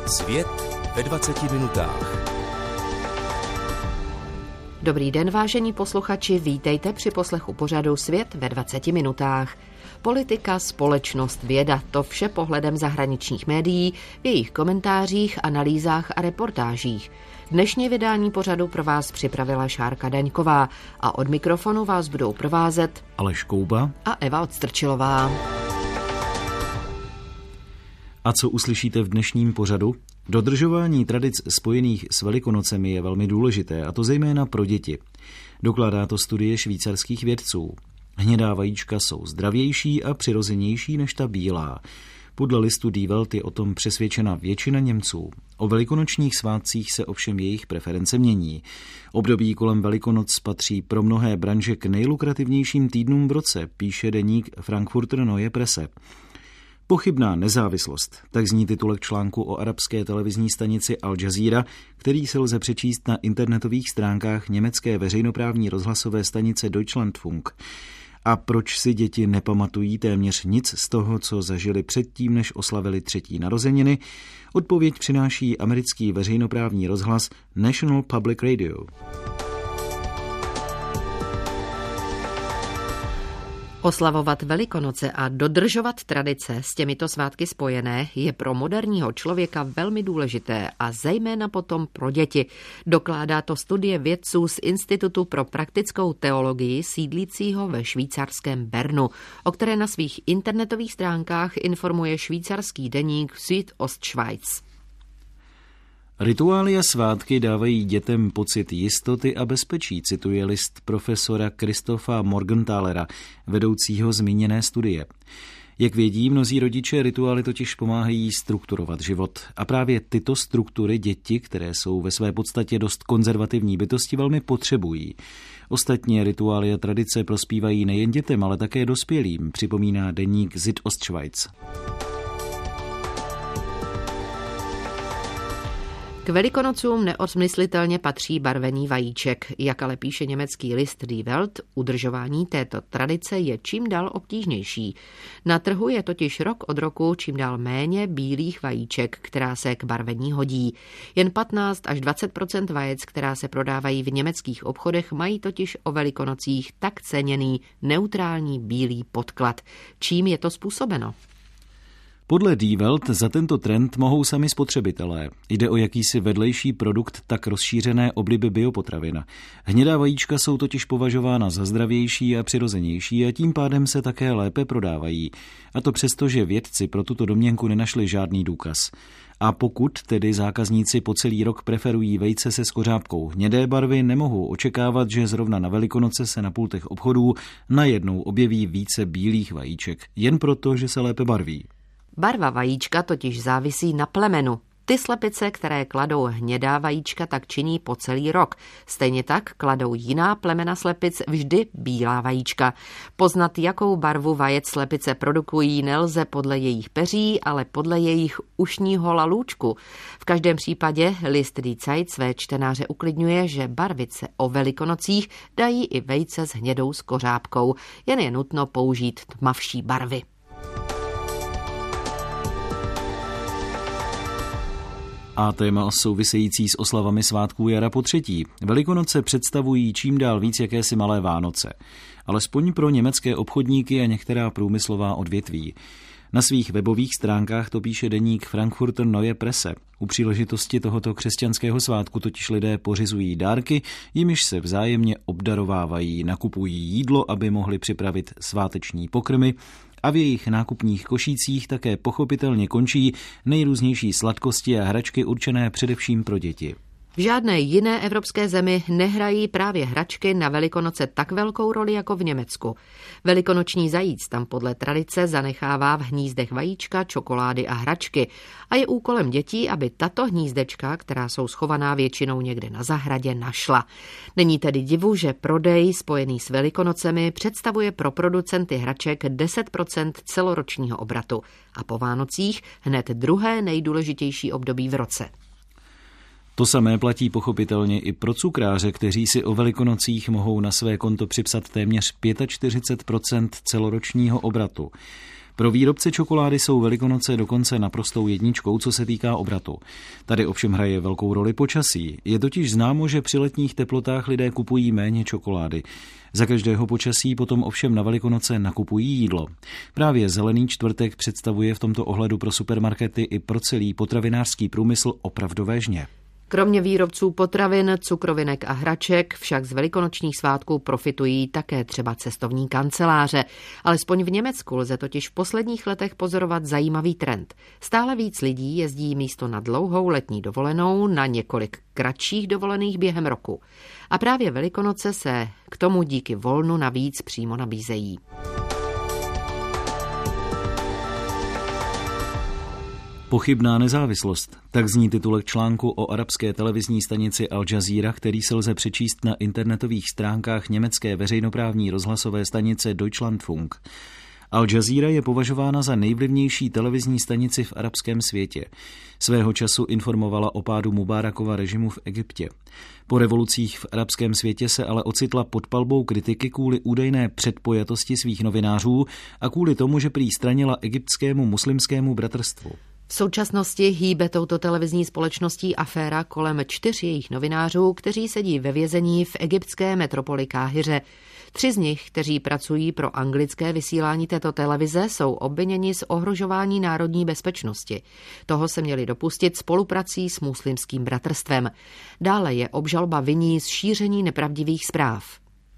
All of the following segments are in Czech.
Svět ve 20 minutách. Dobrý den, vážení posluchači, vítejte při poslechu pořadu Svět ve 20 minutách. Politika, společnost, věda, to vše pohledem zahraničních médií, v jejich komentářích, analýzách a reportážích. Dnešní vydání pořadu pro vás připravila Šárka Daňková a od mikrofonu vás budou provázet Aleš Kouba a Eva Odstrčilová. A co uslyšíte v dnešním pořadu? Dodržování tradic spojených s Velikonocemi je velmi důležité, a to zejména pro děti. Dokládá to studie švýcarských vědců. Hnědá vajíčka jsou zdravější a přirozenější než ta bílá. Podle listu Die Welt je o tom přesvědčena většina Němců. O velikonočních svátcích se ovšem jejich preference mění. Období kolem Velikonoc patří pro mnohé branže k nejlukrativnějším týdnům v roce, píše deník Frankfurter Neue Presse. Pochybná nezávislost, tak zní titulek článku o arabské televizní stanici Al Jazeera, který se lze přečíst na internetových stránkách německé veřejnoprávní rozhlasové stanice Deutschlandfunk. A proč si děti nepamatují téměř nic z toho, co zažili předtím, než oslavili 3. narozeniny? Odpověď přináší americký veřejnoprávní rozhlas National Public Radio. Oslavovat Velikonoce a dodržovat tradice s těmito svátky spojené je pro moderního člověka velmi důležité a zejména potom pro děti. Dokládá to studie vědců z Institutu pro praktickou teologii sídlícího ve švýcarském Bernu, o které na svých internetových stránkách informuje švýcarský deník Südostschweiz. Rituály a svátky dávají dětem pocit jistoty a bezpečí, cituje list profesora Christopha Morgenthalera, vedoucího zmíněné studie. Jak vědí mnozí rodiče, rituály totiž pomáhají strukturovat život. A právě tyto struktury děti, které jsou ve své podstatě dost konzervativní bytosti, velmi potřebují. Ostatně rituály a tradice prospívají nejen dětem, ale také dospělým, připomíná deník Südostschweiz. K Velikonocům neodmyslitelně patří barvení vajíček. Jak ale píše německý list Die Welt, udržování této tradice je čím dál obtížnější. Na trhu je totiž rok od roku čím dál méně bílých vajíček, která se k barvení hodí. Jen 15 až 20% vajec, která se prodávají v německých obchodech, mají totiž o Velikonocích tak ceněný neutrální bílý podklad. Čím je to způsobeno? Podle Die Welt za tento trend mohou sami spotřebitelé. Jde o jakýsi vedlejší produkt tak rozšířené obliby biopotravin. Hnědá vajíčka jsou totiž považována za zdravější a přirozenější a tím pádem se také lépe prodávají. A to přesto, že vědci pro tuto domněnku nenašli žádný důkaz. A pokud tedy zákazníci po celý rok preferují vejce se skořápkou hnědé barvy, nemohou očekávat, že zrovna na Velikonoce se na pultech obchodů najednou objeví více bílých vajíček, jen proto, že se lépe barví. Barva vajíčka totiž závisí na plemenu. Ty slepice, které kladou hnědá vajíčka, tak činí po celý rok. Stejně tak kladou jiná plemena slepic vždy bílá vajíčka. Poznat, jakou barvu vajec slepice produkují, nelze podle jejich peří, ale podle jejich ušního lalůčku. V každém případě list Die Zeit své čtenáře uklidňuje, že barvit se o Velikonocích dají i vejce s hnědou skořápkou. Jen je nutno použít tmavší barvy. A téma související s oslavami svátků jara po třetí. Velikonoce představují čím dál víc jakési malé Vánoce. Alespoň pro německé obchodníky a některá průmyslová odvětví. Na svých webových stránkách to píše deník Frankfurter Neue Presse. U příležitosti tohoto křesťanského svátku totiž lidé pořizují dárky, jimiž se vzájemně obdarovávají, nakupují jídlo, aby mohli připravit sváteční pokrmy, a v jejich nákupních košících také pochopitelně končí nejrůznější sladkosti a hračky určené především pro děti. V žádné jiné evropské zemi nehrají právě hračky na Velikonoce tak velkou roli jako v Německu. Velikonoční zajíc tam podle tradice zanechává v hnízdech vajíčka, čokolády a hračky a je úkolem dětí, aby tato hnízdečka, která jsou schovaná většinou někde na zahradě, našla. Není tedy divu, že prodej spojený s Velikonocemi představuje pro producenty hraček 10% celoročního obratu a po Vánocích hned druhé nejdůležitější období v roce. To samé platí pochopitelně i pro cukráře, kteří si o Velikonocích mohou na své konto připsat téměř 45% celoročního obratu. Pro výrobce čokolády jsou Velikonoce dokonce naprostou jedničkou, co se týká obratu. Tady ovšem hraje velkou roli počasí. Je totiž známo, že při letních teplotách lidé kupují méně čokolády. Za každého počasí potom ovšem na Velikonoce nakupují jídlo. Právě Zelený čtvrtek představuje v tomto ohledu pro supermarkety i pro celý potravinářský průmysl opravdové žně. Kromě výrobců potravin, cukrovinek a hraček však z velikonočních svátků profitují také třeba cestovní kanceláře. Alespoň v Německu lze totiž v posledních letech pozorovat zajímavý trend. Stále víc lidí jezdí místo na dlouhou letní dovolenou na několik kratších dovolených během roku. A právě Velikonoce se k tomu díky volnu navíc přímo nabízejí. Pochybná nezávislost, tak zní titulek článku o arabské televizní stanici Al Jazeera, který se lze přečíst na internetových stránkách německé veřejnoprávní rozhlasové stanice Deutschlandfunk. Al Jazeera je považována za nejvlivnější televizní stanici v arabském světě. Svého času informovala o pádu Mubárakova režimu v Egyptě. Po revolucích v arabském světě se ale ocitla pod palbou kritiky kvůli údajné předpojatosti svých novinářů a kvůli tomu, že prý stranila egyptskému muslimskému bratrstvu. V současnosti hýbe touto televizní společností aféra kolem 4 jejich novinářů, kteří sedí ve vězení v egyptské metropoli Káhiře. 3 z nich, kteří pracují pro anglické vysílání této televize, jsou obviněni z ohrožování národní bezpečnosti. Toho se měli dopustit spoluprací s muslimským bratrstvem. Dále je obžaloba viní z šíření nepravdivých zpráv.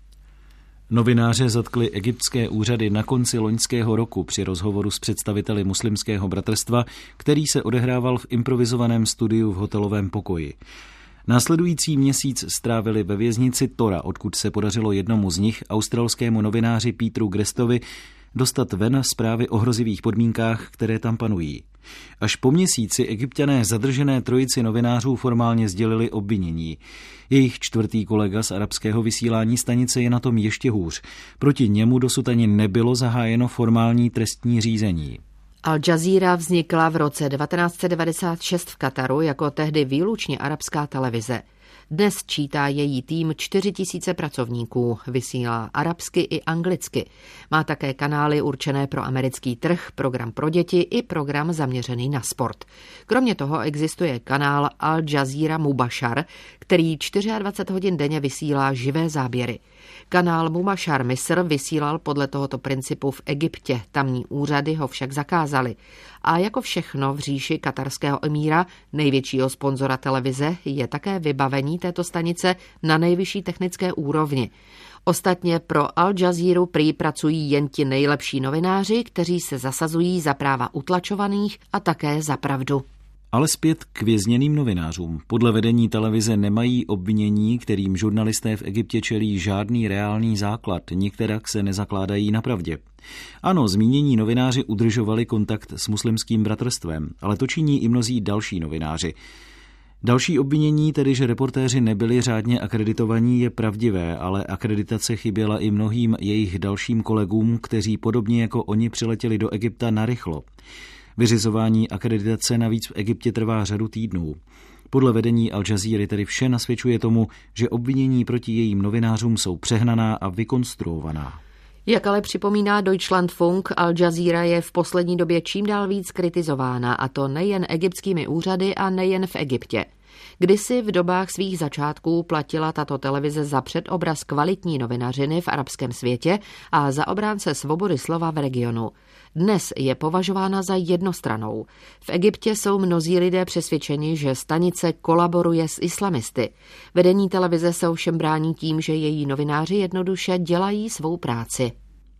Novináře zatkly egyptské úřady na konci loňského roku při rozhovoru s představiteli muslimského bratrstva, který se odehrával v improvizovaném studiu v hotelovém pokoji. Následující měsíc strávili ve věznici Tora, odkud se podařilo jednomu z nich, australskému novináři Peteru Grestovi, dostat ven zprávy o hrozivých podmínkách, které tam panují. Až po měsíci Egypťané zadržené trojici novinářů formálně sdělili obvinění. Jejich 4. kolega z arabského vysílání stanice je na tom ještě hůř. Proti němu dosud ani nebylo zahájeno formální trestní řízení. Al Jazeera vznikla v roce 1996 v Kataru jako tehdy výlučně arabská televize. Dnes čítá její tým 4 000 pracovníků, vysílá arabsky i anglicky. Má také kanály určené pro americký trh, program pro děti i program zaměřený na sport. Kromě toho existuje kanál Al Jazeera Mubashar, který 24 hodin denně vysílá živé záběry. Kanál Mubashar Misr vysílal podle tohoto principu v Egyptě, tamní úřady ho však zakázaly. A jako všechno v říši katarského emíra, největšího sponzora televize, je také vybavení této stanice na nejvyšší technické úrovni. Ostatně pro Al Jazeeru prý pracují jen ti nejlepší novináři, kteří se zasazují za práva utlačovaných a také za pravdu. Ale zpět k vězněným novinářům. Podle vedení televize nemají obvinění, kterým žurnalisté v Egyptě čelí, žádný reálný základ, nikterak se nezakládají na pravdě. Ano, zmínění novináři udržovali kontakt s muslimským bratrstvem, ale to činí i mnozí další novináři. Další obvinění, tedy že reportéři nebyli řádně akreditovaní, je pravdivé, ale akreditace chyběla i mnohým jejich dalším kolegům, kteří podobně jako oni přiletěli do Egypta narychlo. Vyřizování akreditace navíc v Egyptě trvá řadu týdnů. Podle vedení Al Jazeera tedy vše nasvědčuje tomu, že obvinění proti jejím novinářům jsou přehnaná a vykonstruovaná. Jak ale připomíná Deutschlandfunk, Al Jazeera je v poslední době čím dál víc kritizována, a to nejen egyptskými úřady a nejen v Egyptě. Kdysi v dobách svých začátků platila tato televize za předobraz kvalitní novinařiny v arabském světě a za obránce svobody slova v regionu. Dnes je považována za jednostrannou. V Egyptě jsou mnozí lidé přesvědčeni, že stanice kolaboruje s islamisty. Vedení televize se ovšem brání tím, že její novináři jednoduše dělají svou práci.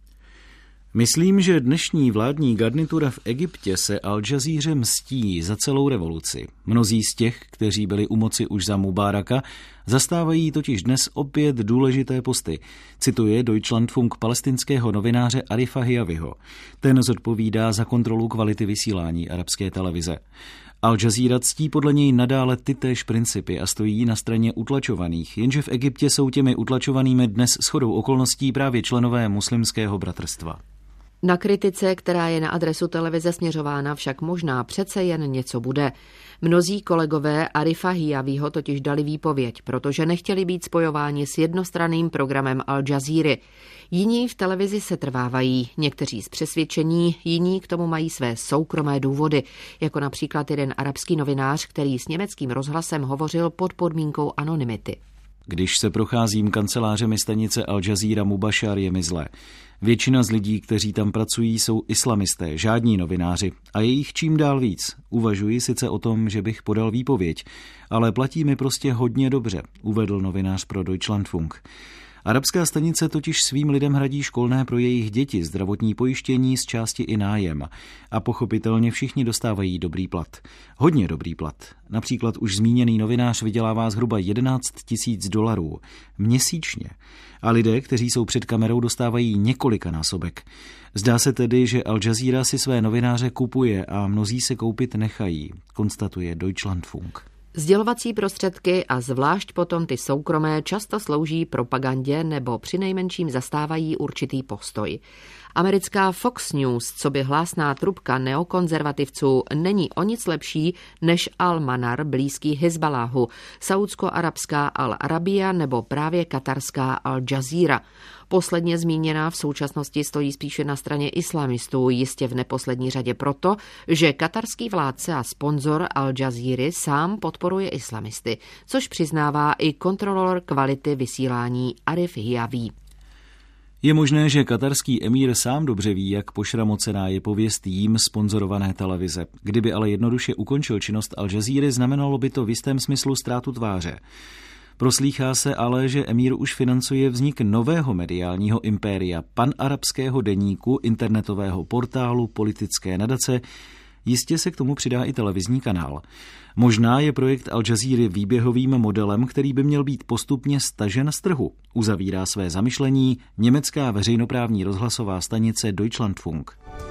Myslím, že dnešní vládní garnitura v Egyptě se Al Jazeera mstí za celou revoluci. Mnozí z těch, kteří byli u moci už za Mubáraka, zastávají totiž dnes opět důležité posty. Cituje Deutschlandfunk palestinského novináře Arifa Hijaviho. Ten zodpovídá za kontrolu kvality vysílání arabské televize. Al Jazeera ctí podle něj nadále tytéž principy a stojí na straně utlačovaných, jenže v Egyptě jsou těmi utlačovanými dnes shodou okolností právě členové muslimského bratrstva. Na kritice, která je na adresu televize směřována, však možná přece jen něco bude. Mnozí kolegové Arifa Hijavího totiž dali výpověď, protože nechtěli být spojováni s jednostranným programem Al Jazeera. Jiní v televizi se trvávají, někteří z přesvědčení, jiní k tomu mají své soukromé důvody, jako například jeden arabský novinář, který s německým rozhlasem hovořil pod podmínkou anonymity. Když se procházím kancelářemi stanice Al Jazeera Mubashar, je mi zle. Většina z lidí, kteří tam pracují, jsou islamisté, žádní novináři a je jich čím dál víc. Uvažuji sice o tom, že bych podal výpověď, ale platí mi prostě hodně dobře, uvedl novinář pro Deutschlandfunk. Arabská stanice totiž svým lidem hradí školné pro jejich děti, zdravotní pojištění, z části i nájem. A pochopitelně všichni dostávají dobrý plat. Hodně dobrý plat. Například už zmíněný novinář vydělává zhruba $11,000 měsíčně. A lidé, kteří jsou před kamerou, dostávají několikanásobek. Zdá se tedy, že Al Jazeera si své novináře kupuje a mnozí se koupit nechají, konstatuje Deutschlandfunk. Sdělovací prostředky a zvlášť potom ty soukromé často slouží propagandě nebo přinejmenším zastávají určitý postoj. Americká Fox News, coby hlásná trubka neokonzervativců, není o nic lepší než Al-Manar blízký Hizballáhu, saúdsko-arabská Al-Arabia nebo právě katarská Al Jazeera. Posledně zmíněná v současnosti stojí spíše na straně islamistů, jistě v neposlední řadě proto, že katarský vládce a sponzor Al Jazeera sám podporuje islamisty, což přiznává i kontrolor kvality vysílání Arif Hijaví. Je možné, že katarský emír sám dobře ví, jak pošramocená je pověst jím sponzorované televize. Kdyby ale jednoduše ukončil činnost Al Jazeera, znamenalo by to v jistém smyslu ztrátu tváře. Proslýchá se ale, že emír už financuje vznik nového mediálního impéria, panarabského deníku, internetového portálu, politické nadace. Jistě se k tomu přidá i televizní kanál. Možná je projekt Al Jazeera výběhovým modelem, který by měl být postupně stažen z trhu. Uzavírá své zamyšlení německá veřejnoprávní rozhlasová stanice Deutschlandfunk.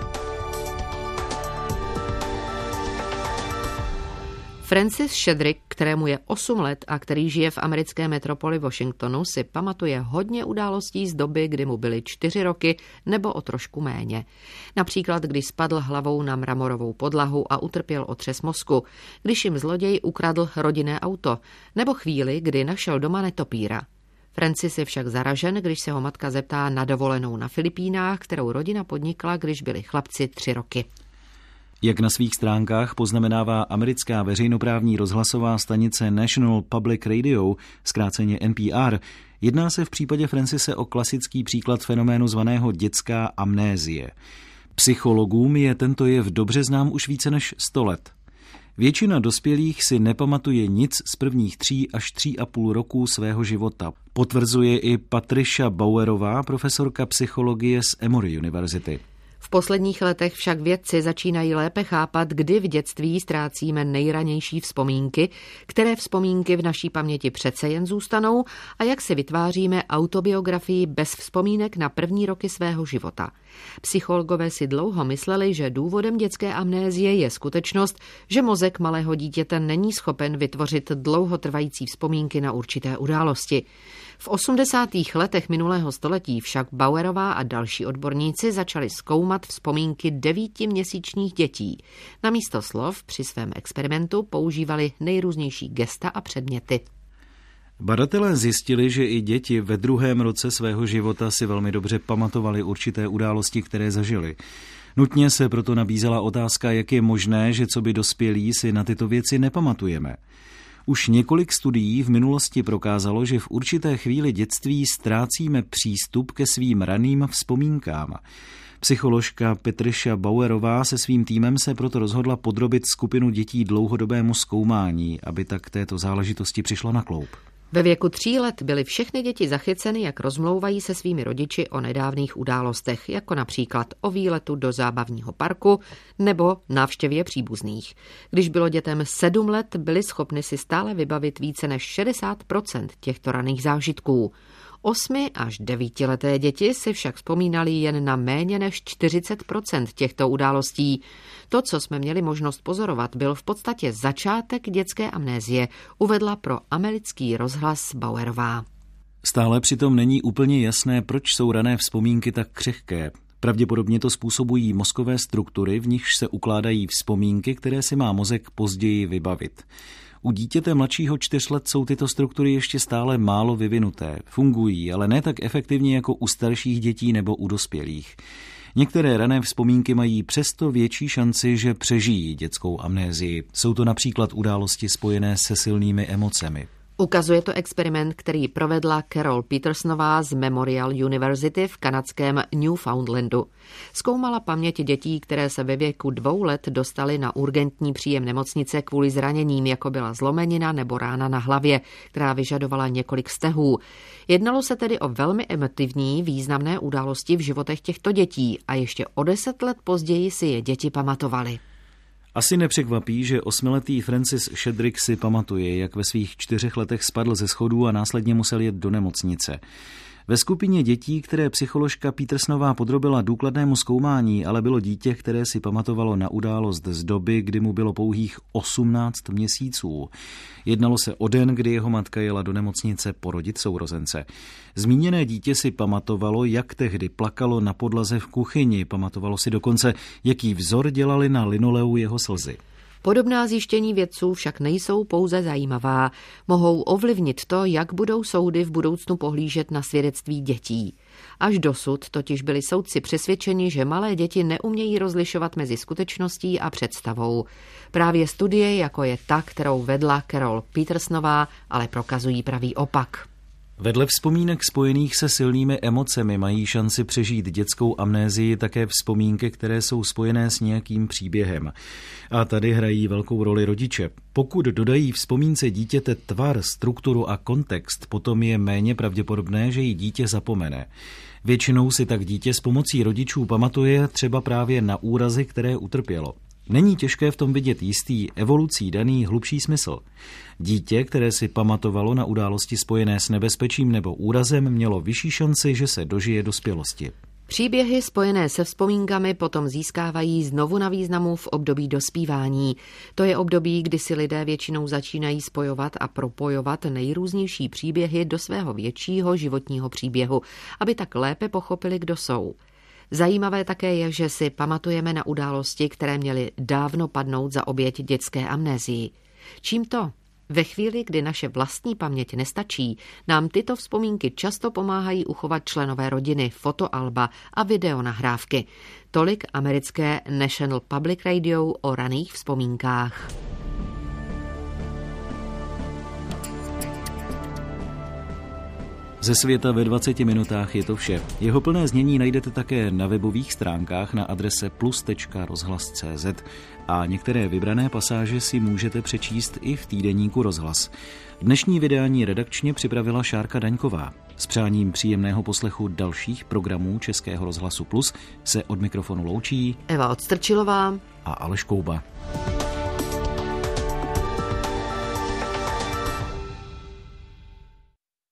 Francis Shedrick, kterému je 8 let a který žije v americké metropoli Washingtonu, si pamatuje hodně událostí z doby, kdy mu byly 4 roky nebo o trošku méně. Například, když spadl hlavou na mramorovou podlahu a utrpěl otřes mozku, když jim zloděj ukradl rodinné auto, nebo chvíli, kdy našel doma netopýra. Francis je však zaražen, když se ho matka zeptá na dovolenou na Filipínách, kterou rodina podnikla, když byli chlapci 3 roky. Jak na svých stránkách poznamenává americká veřejnoprávní rozhlasová stanice National Public Radio, zkráceně NPR, jedná se v případě Francise o klasický příklad fenoménu zvaného dětská amnézie. Psychologům je tento jev dobře znám už více než 100 let. Většina dospělých si nepamatuje nic z prvních 3 až 3,5 roku svého života. Potvrzuje i Patricia Bauerová, profesorka psychologie z Emory University. V posledních letech však vědci začínají lépe chápat, kdy v dětství ztrácíme nejranější vzpomínky, které vzpomínky v naší paměti přece jen zůstanou a jak si vytváříme autobiografii bez vzpomínek na první roky svého života. Psychologové si dlouho mysleli, že důvodem dětské amnézie je skutečnost, že mozek malého dítěte není schopen vytvořit dlouhotrvající vzpomínky na určité události. V 80. letech minulého století však Bauerová a další odborníci začali zkoumat vzpomínky 9měsíčních dětí. Namísto slov při svém experimentu používali nejrůznější gesta a předměty. Badatelé zjistili, že i děti ve 2. roce svého života si velmi dobře pamatovali určité události, které zažili. Nutně se proto nabízela otázka, jak je možné, že co by dospělí si na tyto věci nepamatujeme. Už několik studií v minulosti prokázalo, že v určité chvíli dětství ztrácíme přístup ke svým raným vzpomínkám. Psycholožka Patricia Bauerová se svým týmem se proto rozhodla podrobit skupinu dětí dlouhodobému zkoumání, aby tak této záležitosti přišla na kloub. Ve věku 3 let byly všechny děti zachyceny, jak rozmlouvají se svými rodiči o nedávných událostech, jako například o výletu do zábavního parku nebo návštěvě příbuzných. Když bylo dětem 7 let, byly schopny si stále vybavit více než 60% těchto raných zážitků. 8 až 9leté děti si však vzpomínali jen na méně než 40% těchto událostí. To, co jsme měli možnost pozorovat, byl v podstatě začátek dětské amnézie, uvedla pro americký rozhlas Bauerová. Stále přitom není úplně jasné, proč jsou rané vzpomínky tak křehké. Pravděpodobně to způsobují mozkové struktury, v nichž se ukládají vzpomínky, které si má mozek později vybavit. U dítěte mladšího 4 let jsou tyto struktury ještě stále málo vyvinuté. Fungují, ale ne tak efektivně jako u starších dětí nebo u dospělých. Některé rané vzpomínky mají přesto větší šanci, že přežijí dětskou amnézii. Jsou to například události spojené se silnými emocemi. Ukazuje to experiment, který provedla Carol Petersonová z Memorial University v kanadském Newfoundlandu. Zkoumala paměť dětí, které se ve věku 2 let dostaly na urgentní příjem nemocnice kvůli zraněním, jako byla zlomenina nebo rána na hlavě, která vyžadovala několik stehů. Jednalo se tedy o velmi emotivní, významné události v životech těchto dětí a ještě o 10 let později si je děti pamatovaly. Asi nepřekvapí, že 8letý Francis Shedrick si pamatuje, jak ve svých 4 letech spadl ze schodů a následně musel jet do nemocnice. Ve skupině dětí, které psycholožka Petersonová podrobila důkladnému zkoumání, ale bylo dítě, které si pamatovalo na událost z doby, kdy mu bylo pouhých 18 měsíců. Jednalo se o den, kdy jeho matka jela do nemocnice porodit sourozence. Zmíněné dítě si pamatovalo, jak tehdy plakalo na podlaze v kuchyni, pamatovalo si dokonce, jaký vzor dělali na linoleu jeho slzy. Podobná zjištění vědců však nejsou pouze zajímavá. Mohou ovlivnit to, jak budou soudy v budoucnu pohlížet na svědectví dětí. Až dosud totiž byli soudci přesvědčeni, že malé děti neumějí rozlišovat mezi skutečností a představou. Právě studie, jako je ta, kterou vedla Carol Petersonová, ale prokazují pravý opak. Vedle vzpomínek spojených se silnými emocemi mají šanci přežít dětskou amnézii také vzpomínky, které jsou spojené s nějakým příběhem. A tady hrají velkou roli rodiče. Pokud dodají vzpomínce dítěte tvar, strukturu a kontext, potom je méně pravděpodobné, že ji dítě zapomene. Většinou si tak dítě s pomocí rodičů pamatuje třeba právě na úrazy, které utrpělo. Není těžké v tom vidět jistý evolucí daný hlubší smysl. Dítě, které si pamatovalo na události spojené s nebezpečím nebo úrazem, mělo vyšší šanci, že se dožije dospělosti. Příběhy spojené se vzpomínkami potom získávají znovu na významu v období dospívání. To je období, kdy si lidé většinou začínají spojovat a propojovat nejrůznější příběhy do svého většího životního příběhu, aby tak lépe pochopili, kdo jsou. Zajímavé také je, že si pamatujeme na události, které měly dávno padnout za oběť dětské amnézii. Čím to? Ve chvíli, kdy naše vlastní paměť nestačí, nám tyto vzpomínky často pomáhají uchovat členové rodiny, fotoalba a videonahrávky. Tolik americké National Public Radio o raných vzpomínkách. Ze světa ve 20 minutách je to vše. Jeho plné znění najdete také na webových stránkách na adrese plus.rozhlas.cz a některé vybrané pasáže si můžete přečíst i v týdeníku Rozhlas. Dnešní vydání redakčně připravila Šárka Daňková. S přáním příjemného poslechu dalších programů Českého rozhlasu Plus se od mikrofonu loučí Eva Odstrčilová a Aleš Kouba.